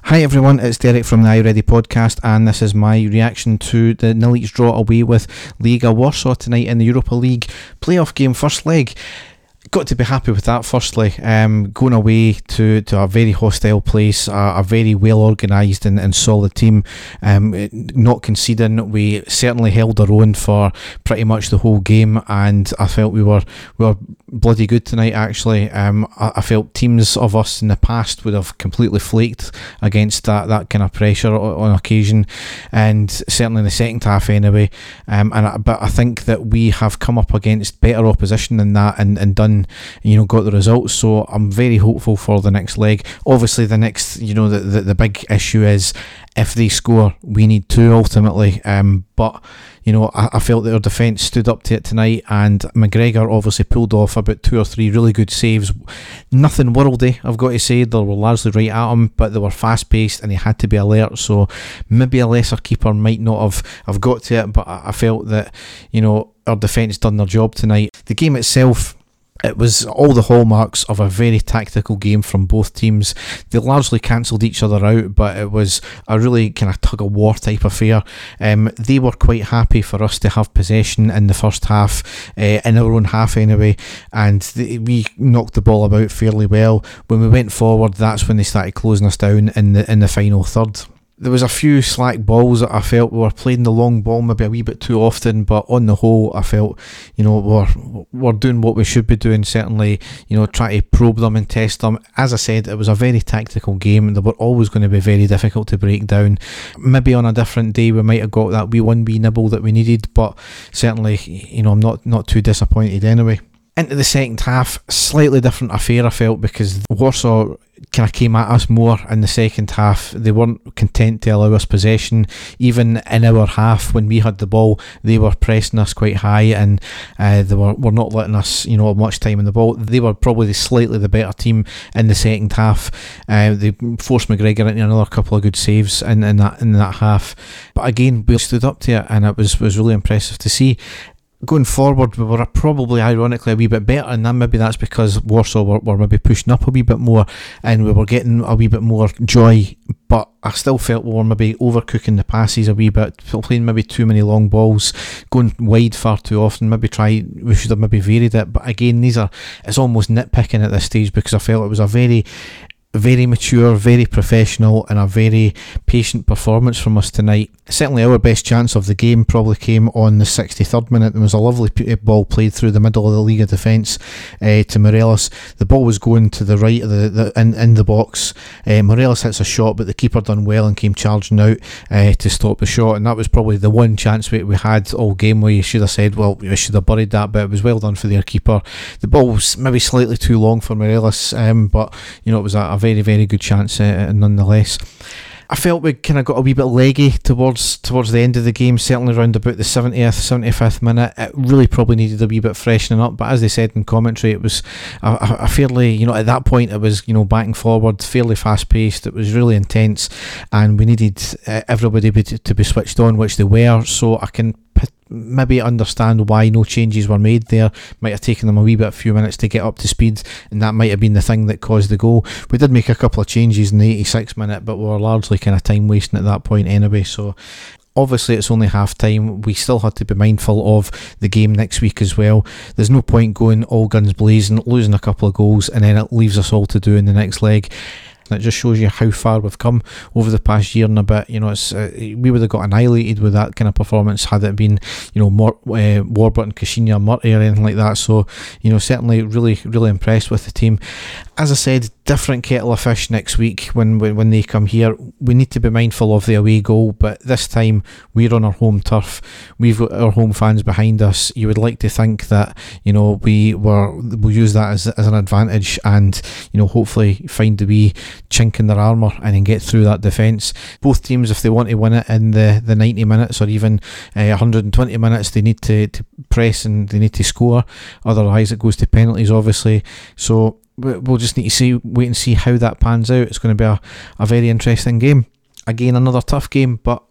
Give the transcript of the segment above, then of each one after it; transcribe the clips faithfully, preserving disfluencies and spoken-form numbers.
Hi everyone, it's Derek from the Are You Ready podcast, and this is my reaction to the nil each draw away with Legia Warsaw tonight in the Europa League playoff game, first leg. Got to be happy with that firstly, um, going away to, to a very hostile place, a, a very well organised and, and solid team, um, not conceding. We certainly held our own for pretty much the whole game, and I felt we were we were bloody good tonight actually. um, I, I felt teams of us in the past would have completely flaked against that, that kind of pressure on, on occasion, and certainly in the second half anyway, um, and I, but I think that we have come up against better opposition than that and, and done you know got the results. So I'm very hopeful for the next leg. Obviously the next you know the, the, the big issue is if they score we need two ultimately, um, but you know I, I felt that our defence stood up to it tonight, and McGregor obviously pulled off about two or three really good saves. Nothing worldy, I've got to say. They were largely right at him, but they were fast paced and he had to be alert, so maybe a lesser keeper might not have, have got to it, but I, I felt that you know our defence done their job tonight. The game itself, it was all the hallmarks of a very tactical game from both teams. They largely cancelled each other out, but it was a really kind of tug of war type affair. Um, they were quite happy for us to have possession in the first half, uh, in our own half anyway, and they, we knocked the ball about fairly well. When we went forward, that's when they started closing us down in the in the final third. There was a few slack balls that I felt we were playing the long ball maybe a wee bit too often, but on the whole I felt you know we're, we're doing what we should be doing, certainly you know try to probe them and test them. As I said, it was a very tactical game and they were always going to be very difficult to break down. Maybe on a different day we might have got that wee one wee nibble that we needed, but certainly you know I'm not, not too disappointed anyway. Into the second half, slightly different affair I felt, because Warsaw kind of came at us more in the second half. They weren't content to allow us possession. Even in our half, when we had the ball, they were pressing us quite high, and uh, they were, were not letting us you know much time in the ball. They were probably the slightly the better team in the second half. Uh, they forced McGregor into another couple of good saves in, in that in that half, but again we stood up to it, and it was, was really impressive to see. Going forward, we were probably ironically a wee bit better, and then maybe that's because Warsaw were, were maybe pushing up a wee bit more and we were getting a wee bit more joy, but I still felt we were maybe overcooking the passes a wee bit, playing maybe too many long balls, going wide far too often. Maybe try we should have maybe varied it, but again these are it's almost nitpicking at this stage, because I felt it was a very very mature, very professional and a very patient performance from us tonight. Certainly our best chance of the game probably came on the sixty-third minute. There was a lovely ball played through the middle of the Liga defence uh, to Morelos. The ball was going to the right of the, the in, in the box. uh, Morelos hits a shot, but the keeper done well and came charging out uh, to stop the shot, and that was probably the one chance we, we had all game where you should have said, well, we should have buried that, but it was well done for their keeper. The ball was maybe slightly too long for Morelos, um, but you know it was a, a very very good chance uh, nonetheless. I felt we kind of got a wee bit leggy towards towards the end of the game, certainly around about the seventieth, seventy-fifth minute. It really probably needed a wee bit freshening up, but as they said in commentary, it was a, a, a fairly, you know, at that point it was, you know, back and forward, fairly fast paced. It was really intense, and we needed uh, everybody be, to be switched on, which they were. So I can p- maybe understand why no changes were made there. Might have taken them a wee bit, a few minutes to get up to speed, and that might have been the thing that caused the goal. We did make a couple of changes in the eighty-sixth minute, but we were largely kind of time wasting at that point anyway. So obviously it's only half time. We still had to be mindful of the game next week as well. There's no point going all guns blazing, losing a couple of goals, and then it leaves us all to do in the next leg. That just shows you how far we've come over the past year and a bit. You know, it's uh, we would have got annihilated with that kind of performance had it been, you know, Mor- uh, Warburton, Kashinya, Murty or anything like that. So, you know, certainly really, really impressed with the team. As I said, different kettle of fish next week when, when when they come here. We need to be mindful of the away goal, but this time we're on our home turf. We've got our home fans behind us. You would like to think that, you know, we were we'll use that as as an advantage, and you know, hopefully find the wee chink in their armour and then get through that defence. Both teams, if they want to win it in the, the ninety minutes or even uh, one hundred twenty minutes, they need to, to press and they need to score. Otherwise it goes to penalties, obviously. So we'll just need to see, wait and see how that pans out. It's going to be a, a very interesting game. Again, another tough game, but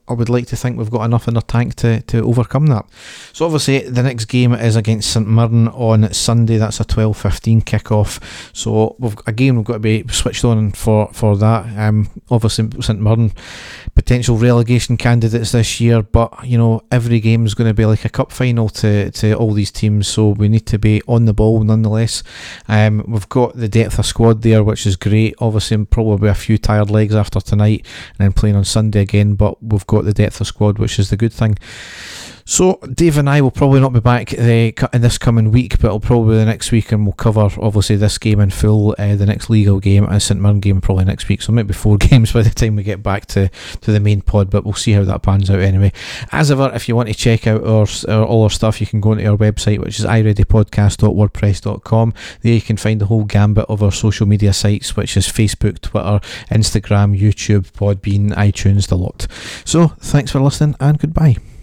I would like to think we've got enough in our tank to, to overcome that. So obviously the next game is against St Mirren on Sunday. That's a twelve fifteen kickoff. So we've again we've got to be switched on for, for that. Um, obviously St Mirren potential relegation candidates this year, but you know every game is going to be like a cup final to, to all these teams, so we need to be on the ball nonetheless. Um, we've got the depth of squad there, which is great. Obviously probably a few tired legs after tonight and then playing on Sunday again, but we've got the depth of squad, which is the good thing. So Dave and I will probably not be back uh, in this coming week, but it'll probably be the next week, and we'll cover obviously this game in full, uh, the next legal game and St Mirren game probably next week, so maybe four games by the time we get back to, to the main pod, but we'll see how that pans out anyway. As ever, if you want to check out our, our all our stuff, you can go onto our website, which is i ready podcast dot wordpress dot com. There you can find the whole gambit of our social media sites, which is Facebook, Twitter, Instagram, YouTube, Podbean, iTunes, the lot. So thanks for listening and goodbye.